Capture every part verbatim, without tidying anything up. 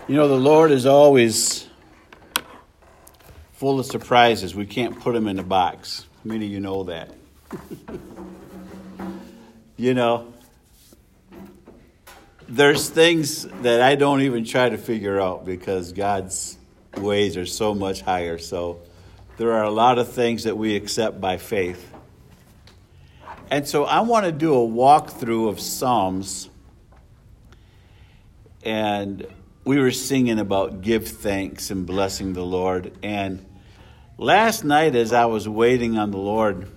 You know, the Lord is always full of surprises. We can't put him in a box. How many of you know that? You know, there's things that I don't even try to figure out because God's ways are so much higher. So there are a lot of things that we accept by faith. And so I want to do a walkthrough of Psalms. And we were singing about give thanks and blessing the Lord. And last night as I was waiting on the Lord,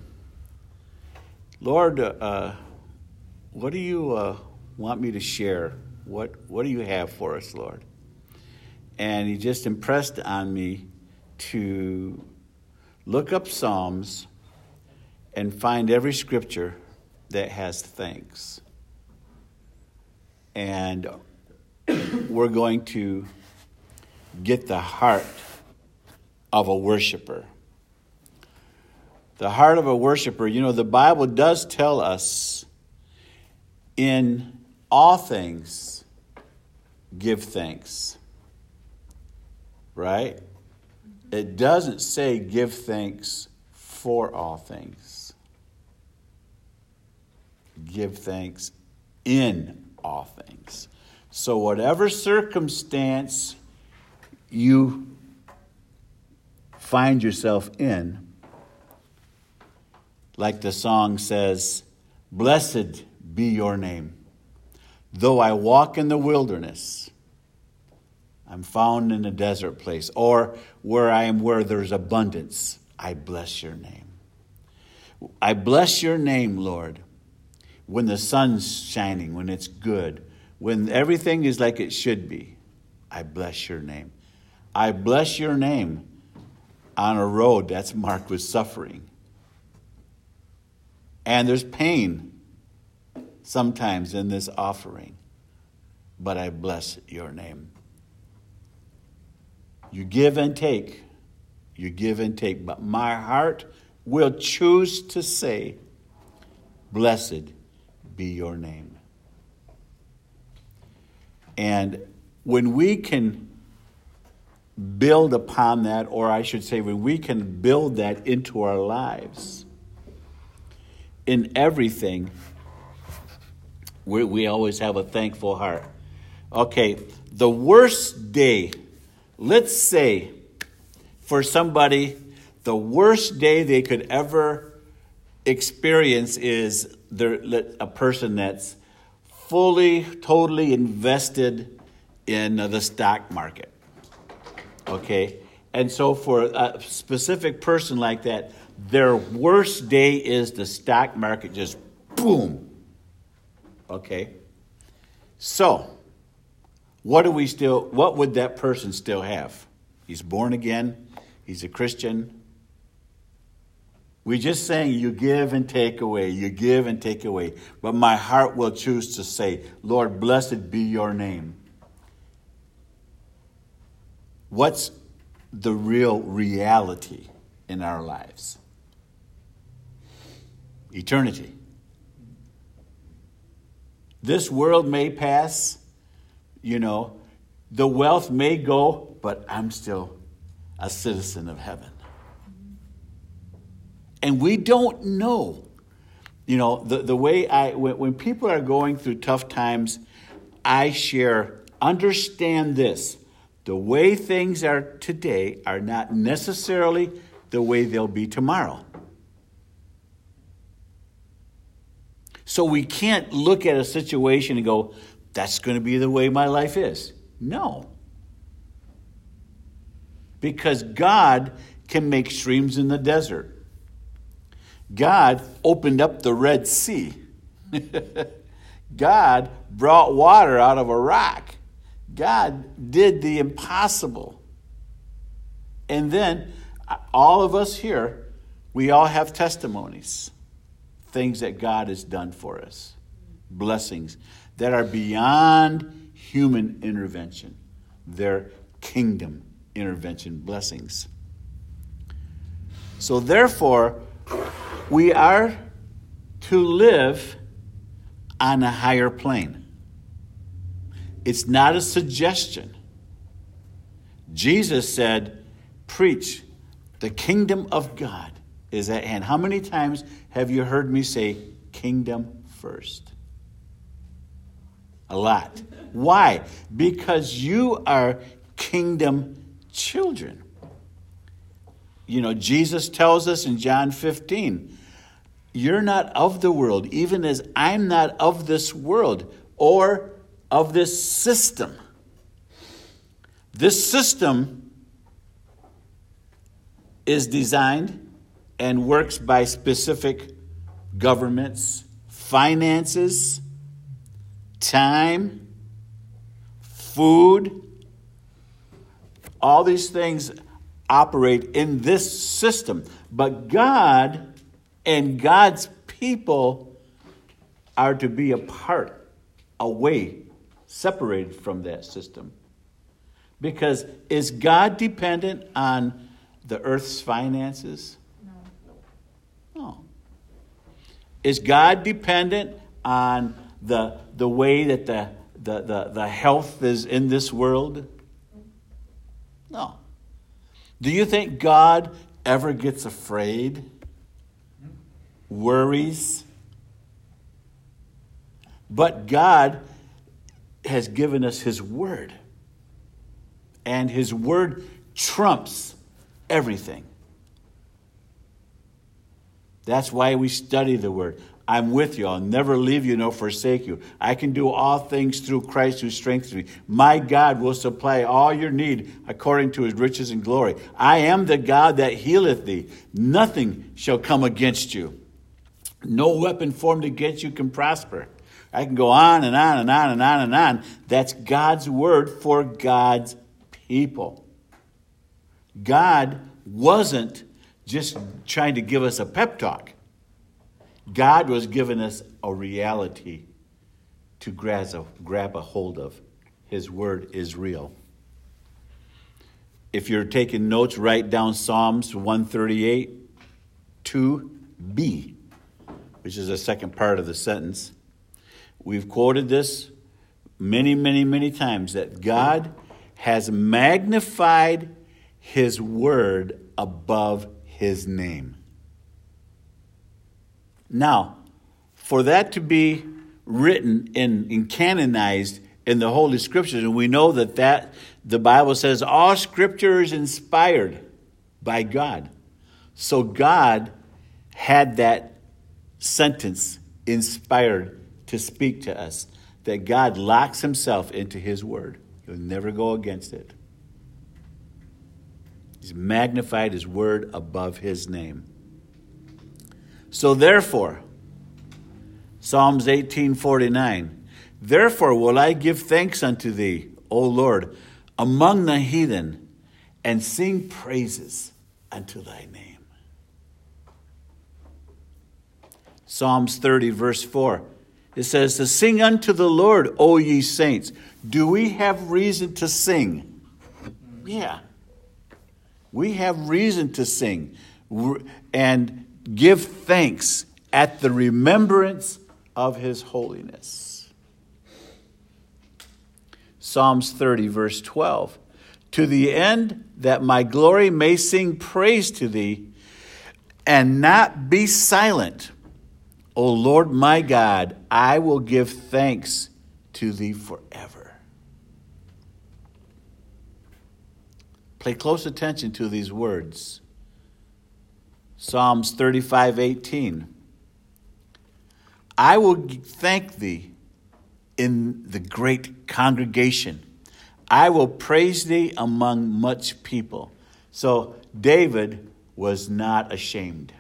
Lord, uh, what do you uh, want me to share? What, what do you have for us, Lord? And he just impressed on me to look up Psalms and find every scripture that has thanks. And we're going to get the heart of a worshiper. The heart of a worshiper. You know, the Bible does tell us in all things, give thanks. Right? It doesn't say give thanks for all things. Give thanks in all things. So whatever circumstance you find yourself in, like the song says, blessed be your name. Though I walk in the wilderness, I'm found in a desert place, or where I am where there's abundance, I bless your name. I bless your name, Lord, when the sun's shining, when it's good, when everything is like it should be. I bless your name. I bless your name on a road that's marked with suffering. And there's pain sometimes in this offering, but I bless your name. You give and take. You give and take. But my heart will choose to say, blessed be your name. And when we can build upon that, or I should say, when we can build that into our lives, in everything, we, we always have a thankful heart. Okay, the worst day, let's say for somebody, the worst day they could ever experience is there, a person that's fully, totally invested in the stock market. Okay? And so for a specific person like that, their worst day is the stock market just boom. Okay? So, what do we still, what would that person still have? He's born again. He's a Christian. We're just saying you give and take away. You give and take away. But my heart will choose to say, Lord, blessed be your name. What's the real reality in our lives? Eternity. This world may pass, you know, the wealth may go, but I'm still a citizen of heaven. And we don't know. You know, the, the way I, when, when people are going through tough times, I share, understand this. The way things are today are not necessarily the way they'll be tomorrow. So we can't look at a situation and go, that's going to be the way my life is. No. Because God can make streams in the desert. God opened up the Red Sea. God brought water out of a rock. God did the impossible. And then all of us here, we all have testimonies. Things that God has done for us. Blessings that are beyond human intervention. They're kingdom intervention blessings. So therefore, we are to live on a higher plane. It's not a suggestion. Jesus said, preach, the kingdom of God is at hand. How many times have you heard me say kingdom first? A lot. Why? Because you are kingdom children. You know, Jesus tells us in John fifteen, you're not of the world, even as I'm not of this world or of this system. This system is designed and works by specific governments, finances, time, food. All these things operate in this system. But God and God's people are to be apart, away, separated from that system. Because is God dependent on the earth's finances? No. No. Is God dependent on the the way that the, the, the, the health is in this world? No. Do you think God ever gets afraid? Worries? But God has given us His Word. And His Word trumps everything. That's why we study the Word. I'm with you. I'll never leave you nor forsake you. I can do all things through Christ who strengthens me. My God will supply all your need according to His riches and glory. I am the God that healeth thee. Nothing shall come against you. No weapon formed against you can prosper. I can go on and on and on and on and on. That's God's word for God's people. God wasn't just trying to give us a pep talk. God was giving us a reality to grab a, grab a hold of. His word is real. If you're taking notes, write down Psalms one thirty-eight, two b, which is the second part of the sentence. We've quoted this many, many, many times, that God has magnified His word above His name. Now, for that to be written and, and canonized in the Holy Scriptures, and we know that, that the Bible says all Scripture is inspired by God. So God had that sentence inspired to speak to us, that God locks Himself into His word. He'll never go against it. He's magnified His word above His name. So therefore, Psalms eighteen forty-nine, therefore will I give thanks unto thee, O Lord, among the heathen, and sing praises unto thy name. Psalms thirty, verse four, it says, to sing unto the Lord, O ye saints. Do we have reason to sing? Yeah. We have reason to sing and give thanks at the remembrance of His holiness. Psalms thirty, verse twelve. To the end that my glory may sing praise to thee and not be silent. O Lord my God, I will give thanks to thee forever. Pay close attention to these words. Psalms thirty-five eighteen. I will thank thee in the great congregation. I will praise thee among much people. So David was not ashamed.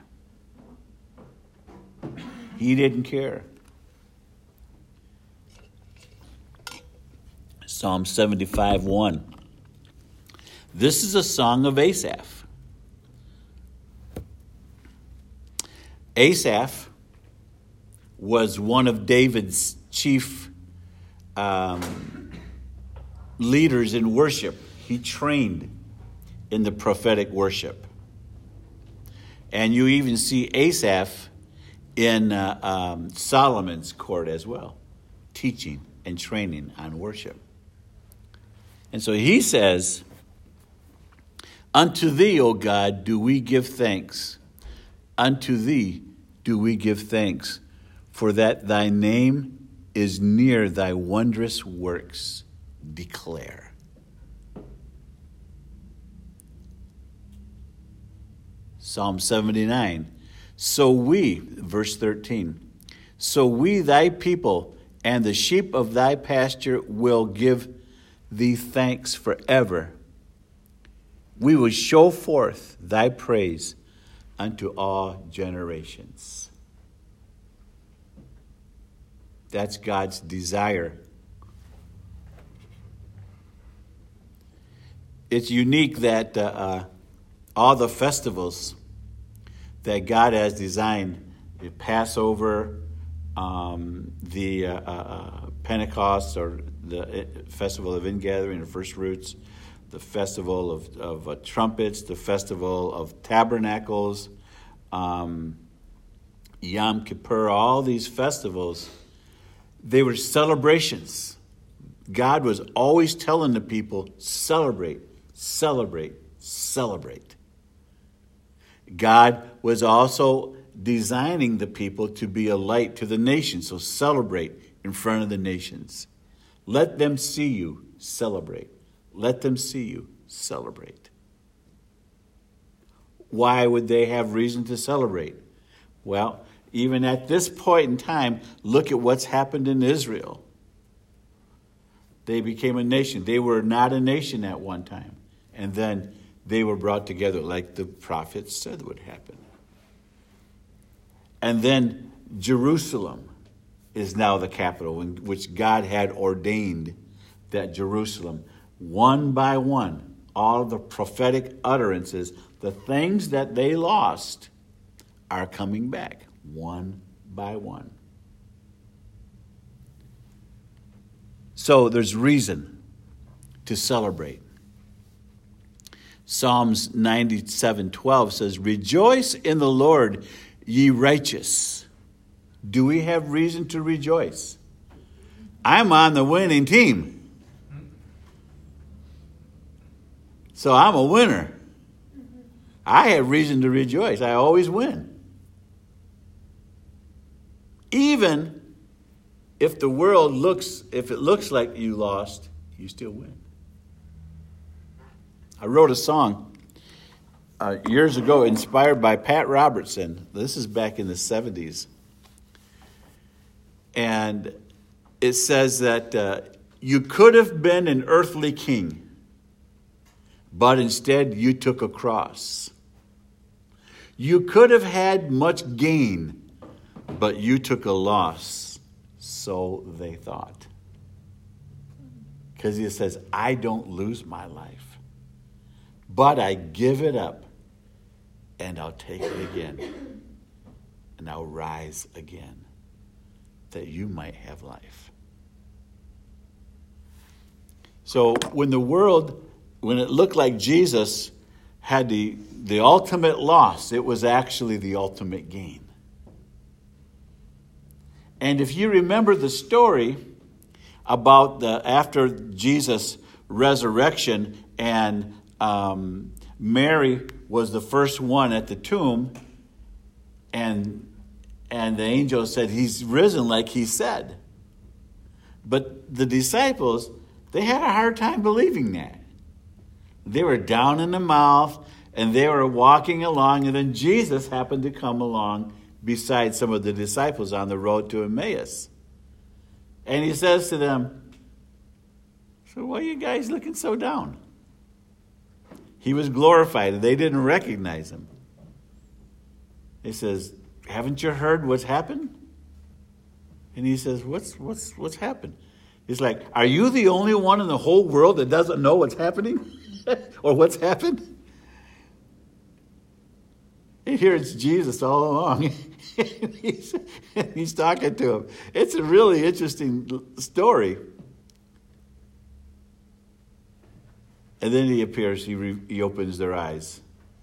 He didn't care. Psalm seventy-five one. This is a song of Asaph. Asaph was one of David's chief um, leaders in worship. He trained in the prophetic worship. And you even see Asaph in uh, um, Solomon's court as well, teaching and training on worship. And so he says, Unto thee, O God, do we give thanks. Unto thee do we give thanks, for that thy name is near thy wondrous works. Declare. Psalm seventy-nine. So we, verse thirteen, so we, thy people, and the sheep of thy pasture will give thee thanks forever. We will show forth thy praise unto all generations. That's God's desire. It's unique that uh, uh, all the festivals that God has designed, the Passover, um, the uh, uh, Pentecost, or the Festival of Ingathering, or First Fruits, the Festival of, of uh, Trumpets, the Festival of Tabernacles, um, Yom Kippur, all these festivals, they were celebrations. God was always telling the people, celebrate, celebrate, celebrate. God was also designing the people to be a light to the nations. So celebrate in front of the nations. Let them see you celebrate. Let them see you celebrate. Why would they have reason to celebrate? Well, even at this point in time, look at what's happened in Israel. They became a nation. They were not a nation at one time. And then they were brought together like the prophets said would happen. And then Jerusalem is now the capital, in which God had ordained that Jerusalem, one by one, all the prophetic utterances, the things that they lost are coming back one by one. So there's reason to celebrate. Psalms ninety-seven twelve says, rejoice in the Lord, ye righteous. Do we have reason to rejoice? I'm on the winning team. So I'm a winner. I have reason to rejoice. I always win. Even if the world looks, if it looks like you lost, you still win. I wrote a song uh, years ago inspired by Pat Robertson. This is back in the seventies. And it says that uh, you could have been an earthly king, but instead you took a cross. You could have had much gain, but you took a loss. So they thought. Because he says, I don't lose my life, but I give it up, and I'll take it again, and I'll rise again, that you might have life. So when the world, when it looked like Jesus had the, the ultimate loss, it was actually the ultimate gain. And if you remember the story about the after Jesus' resurrection, and um, Mary was the first one at the tomb, and and the angel said, he's risen like he said. But the disciples, they had a hard time believing that. They were down in the mouth, and they were walking along, and then Jesus happened to come along beside some of the disciples on the road to Emmaus. And he says to them, so why are you guys looking so down? He was glorified, and they didn't recognize him. He says, haven't you heard what's happened? And he says, what's what's what's happened? He's like, are you the only one in the whole world that doesn't know what's happening? Or what's happened? And here it's Jesus all along. he's, he's talking to him. It's a really interesting story. And then he appears, he, re, he opens their eyes.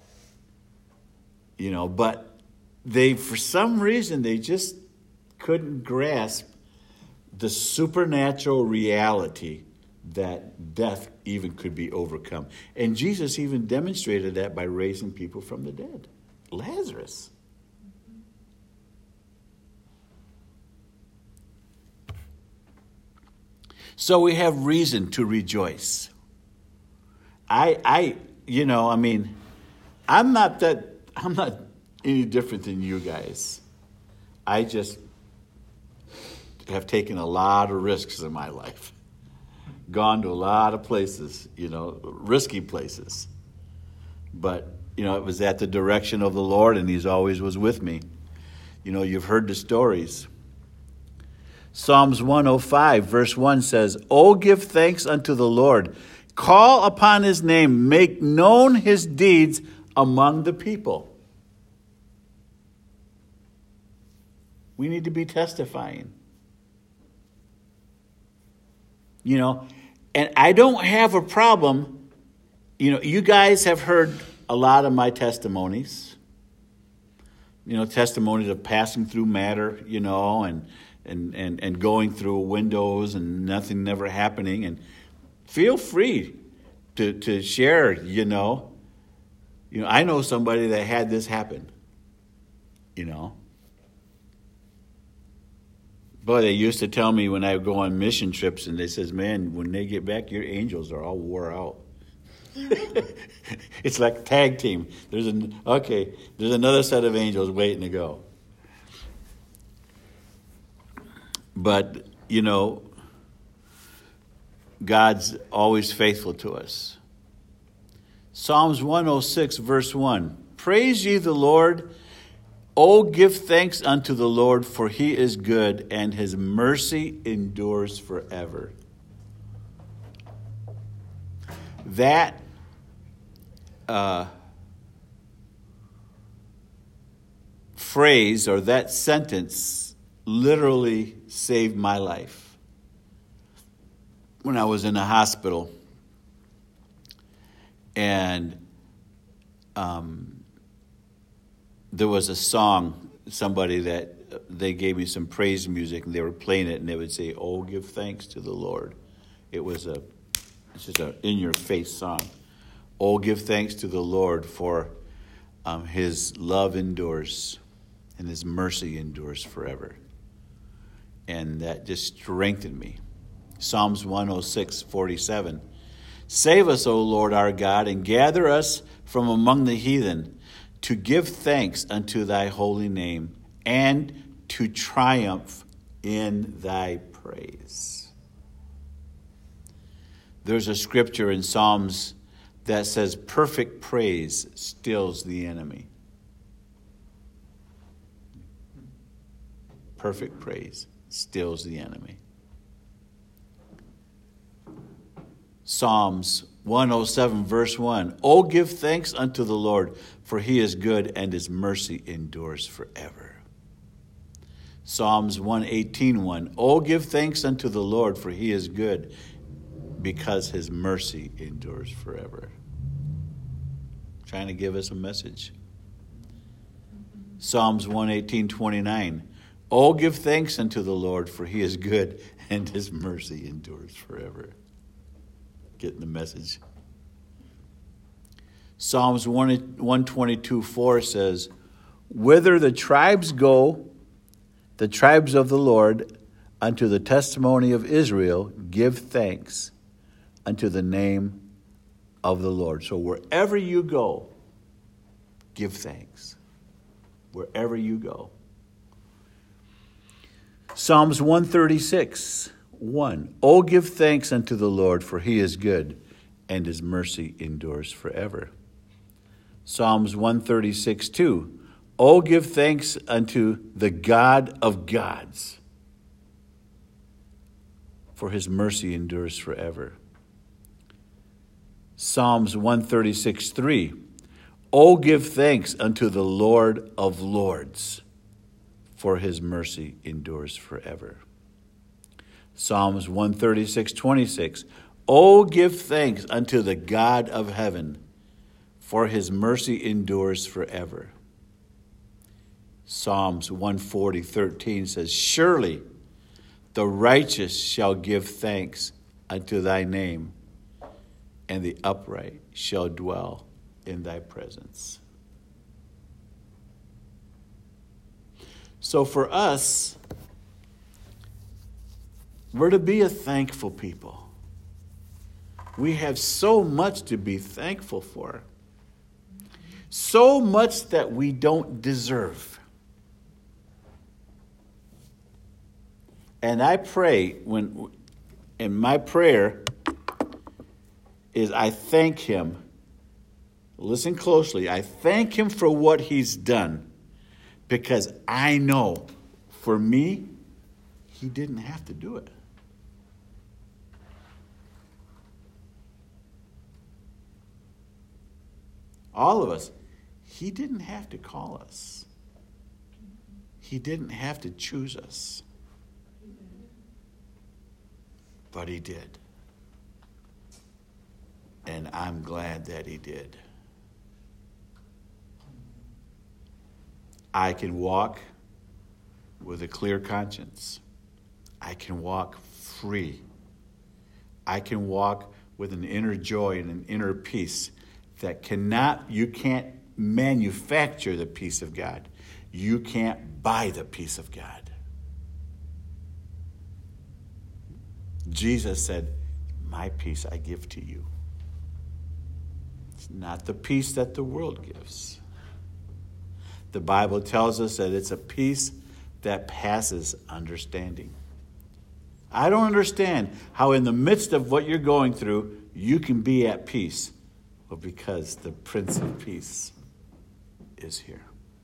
You know, but they, for some reason, they just couldn't grasp the supernatural reality that death even could be overcome. And Jesus even demonstrated that by raising people from the dead. Lazarus. So we have reason to rejoice. I, I, you know, I mean, I'm not that, I'm not any different than you guys. I just have taken a lot of risks in my life. Gone to a lot of places, you know, risky places. But, you know, it was at the direction of the Lord, and He's always was with me. You know, you've heard the stories. Psalms one oh five, verse one says, "Oh, give thanks unto the Lord. Call upon His name. Make known His deeds among the people." We need to be testifying. You know, and I don't have a problem. You know, you guys have heard a lot of my testimonies. You know, testimonies of passing through matter, you know, and and, and, and going through windows and nothing never happening. And feel free to, to share, you know. You know, I know somebody that had this happen, you know. Boy, they used to tell me when I would go on mission trips, and they says, "Man, when they get back, your angels are all wore out." It's like tag team. There's an okay. There's another set of angels waiting to go. But you know, God's always faithful to us. Psalms one oh six, verse one: "Praise ye the Lord. Oh, give thanks unto the Lord, for He is good, and His mercy endures forever." That uh, phrase or that sentence literally saved my life. When I was in the hospital, and um, there was a song, somebody that they gave me some praise music, and they were playing it, and they would say, "Oh, give thanks to the Lord." It was a, it's just an in-your-face song. "Oh, give thanks to the Lord, for um, His love endures, and His mercy endures forever." And that just strengthened me. Psalms one oh six, forty-seven. "Save us, O Lord our God, and gather us from among the heathen, to give thanks unto Thy holy name, and to triumph in Thy praise." There's a scripture in Psalms that says, "Perfect praise stills the enemy." Perfect praise stills the enemy. Psalms one oh seven, verse one. "Oh, give thanks unto the Lord, for He is good, and His mercy endures forever." Psalms one eighteen, one. "Oh, give thanks unto the Lord, for He is good, because His mercy endures forever." Trying to give us a message. Psalms one eighteen, twenty-nine. "Oh, give thanks unto the Lord, for He is good, and His mercy endures forever." Getting the message. Psalms one twenty-two, four says, "Whither the tribes go, the tribes of the Lord, unto the testimony of Israel, give thanks unto the name of the Lord." So wherever you go, give thanks. Wherever you go. Psalms one thirty-six, one. "Oh, give thanks unto the Lord, for He is good, and His mercy endures forever." Psalms one thirty-six, two. "Oh, give thanks unto the God of gods, for His mercy endures forever." Psalms one thirty-six, three. "Oh, give thanks unto the Lord of lords, for His mercy endures forever." Psalms one thirty-six, twenty-six. "Oh, give thanks unto the God of heaven, for His mercy endures forever." Psalms one forty, thirteen says, "Surely the righteous shall give thanks unto thy name, and the upright shall dwell in thy presence. So for us, we're to be a thankful people. We have so much to be thankful for. So much that we don't deserve. And I pray, when, and my prayer is I thank him. Listen closely. I thank him for what he's done, because I know for me, he didn't have to do it. All of us, he didn't have to call us. He didn't have to choose us. But he did. And I'm glad that he did. I can walk with a clear conscience. I can walk free. I can walk with an inner joy and an inner peace that cannot, you can't manufacture the peace of God. You can't buy the peace of God. Jesus said, my peace I give to you. It's not the peace that the world gives. The Bible tells us that it's a peace that passes understanding. I don't understand how in the midst of what you're going through, you can be at peace. Well, because the Prince of Peace is here.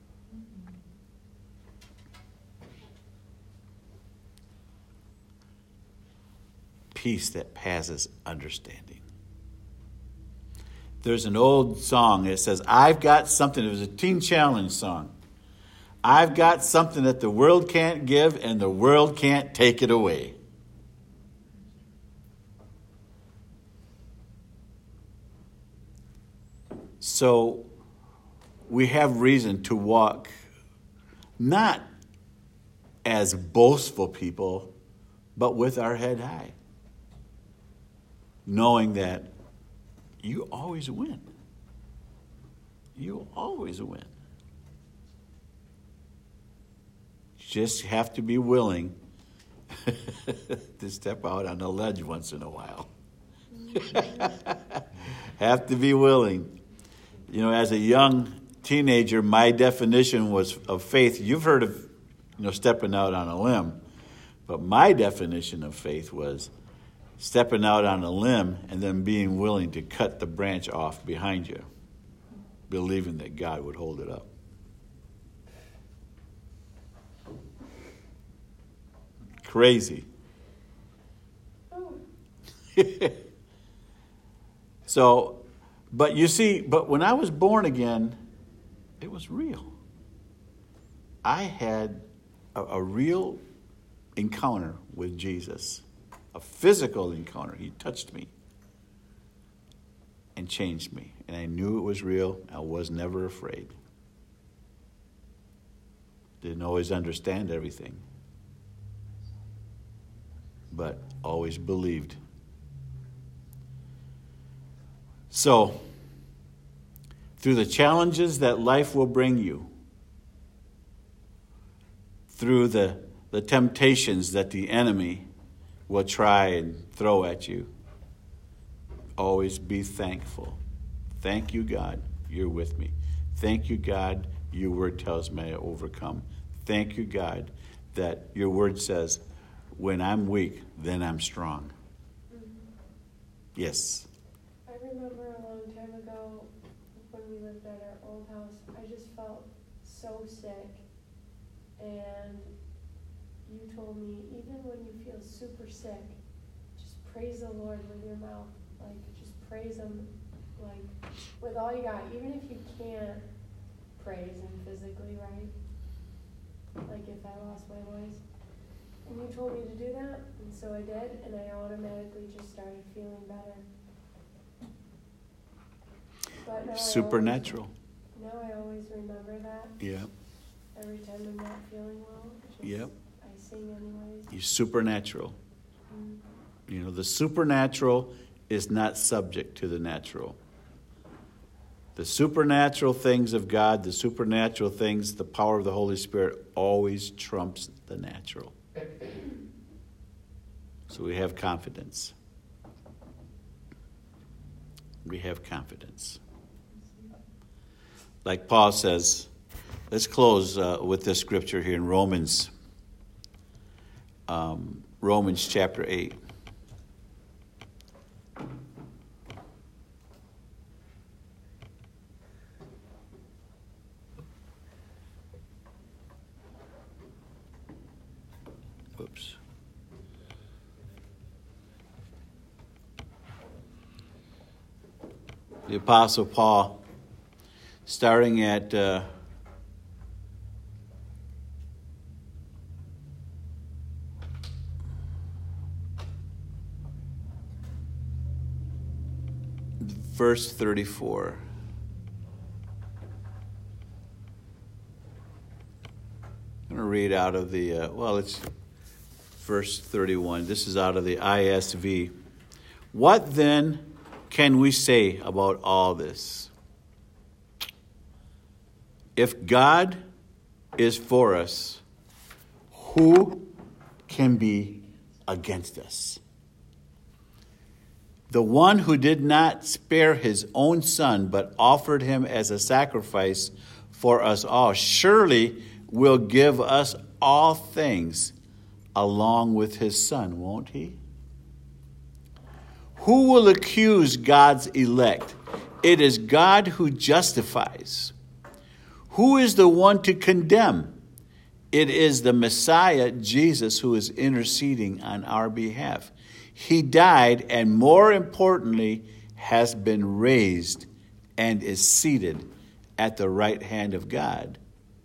Peace that passes understanding. There's an old song that says, I've got something. It was a Teen Challenge song. I've got something that the world can't give and the world can't take it away. So we have reason to walk not as boastful people, but with our head high, knowing that you always win. You always win. You just have to be willing to step out on the ledge once in a while. Have to be willing. You know, as a young teenager, my definition was of faith. You've heard of, you know, stepping out on a limb. But my definition of faith was stepping out on a limb and then being willing to cut the branch off behind you, believing that God would hold it up. Crazy. So, but you see, but when I was born again, it was real. I had a, a real encounter with Jesus, a physical encounter. He touched me and changed me. And I knew it was real. I was never afraid. Didn't always understand everything, but always believed. So, through the challenges that life will bring you, through the, the temptations that the enemy will try and throw at you, always be thankful. Thank you, God, you're with me. Thank you, God, your word tells me I overcome. Thank you, God, that your word says, when I'm weak, then I'm strong. Mm-hmm. Yes. I remember a long time ago when we lived at our old house, I just felt so sick. And you told me, even when you feel super sick, just praise the Lord with your mouth. Like, just praise him, like, with all you got. Even if you can't praise him physically, right? Like if I lost my voice. And you told me to do that, and so I did, and I automatically just started feeling better. But now Supernatural. I always, now I always remember that. Yeah. Every time I'm not feeling well, just, yep. I sing anyways. You're supernatural. Mm. You know, the supernatural is not subject to the natural. The supernatural things of God, the supernatural things, the power of the Holy Spirit always trumps the natural. So we have confidence. We have confidence. Like Paul says, let's close uh, with this scripture here in Romans, um, Romans chapter eight. Oops. The Apostle Paul, starting at uh, verse thirty-four. I'm going to read out of the, uh, well, it's verse thirty-one. This is out of the I S V. What then can we say about all this? If God is for us, who can be against us? The one who did not spare his own son, but offered him as a sacrifice for us all, surely will give us all things along with his son, won't he? Who will accuse God's elect? It is God who justifies. Who is the one to condemn? It is the Messiah, Jesus, who is interceding on our behalf. He died, and more importantly, has been raised and is seated at the right hand of God.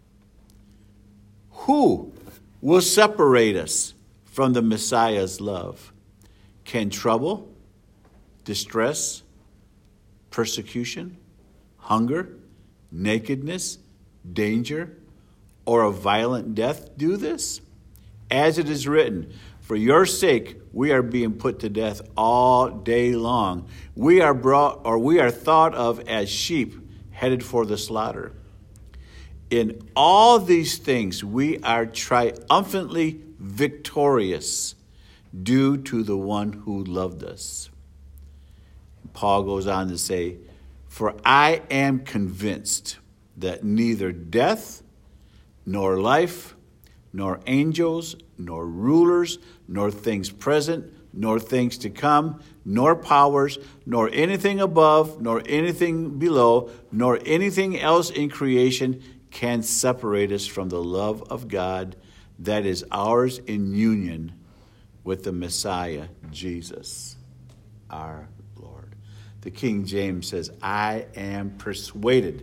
Who will separate us from the Messiah's love? Can trouble, distress, persecution, hunger, nakedness, danger, or a violent death do this? As it is written, for your sake we are being put to death all day long. We are brought, or we are thought of as sheep headed for the slaughter. In all these things we are triumphantly victorious due to the one who loved us. Paul goes on to say, for I am convinced that neither death, nor life, nor angels, nor rulers, nor things present, nor things to come, nor powers, nor anything above, nor anything below, nor anything else in creation can separate us from the love of God that is ours in union with the Messiah, Jesus, our Lord. The King James says, I am persuaded.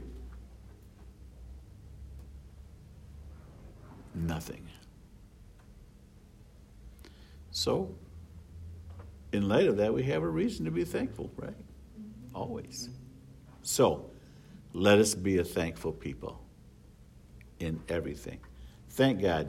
Nothing. So, in light of that, we have a reason to be thankful, right? Always. So, let us be a thankful people in everything. Thank God.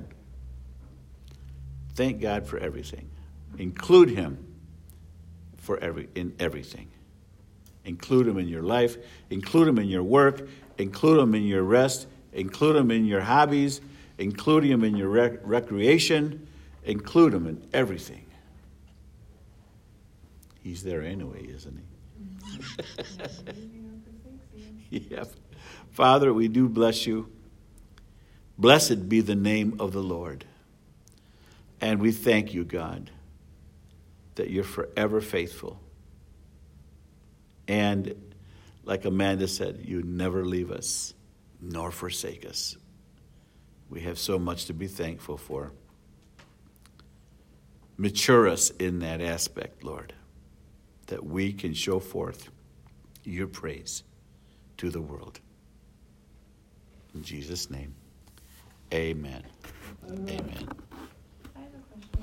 Thank God for everything. Include him for every in everything. Include him in your life. Include him in your work. Include him in your rest. Include him in your hobbies. Include him in your rec- recreation. Include him in everything. He's there anyway, isn't he? Yep. Father, we do bless you. Blessed be the name of the Lord. And we thank you, God, that you're forever faithful. And like Amanda said, you never leave us nor forsake us. We have so much to be thankful for. Mature us in that aspect, Lord, that we can show forth your praise to the world. In Jesus' name, amen. Amen. Amen.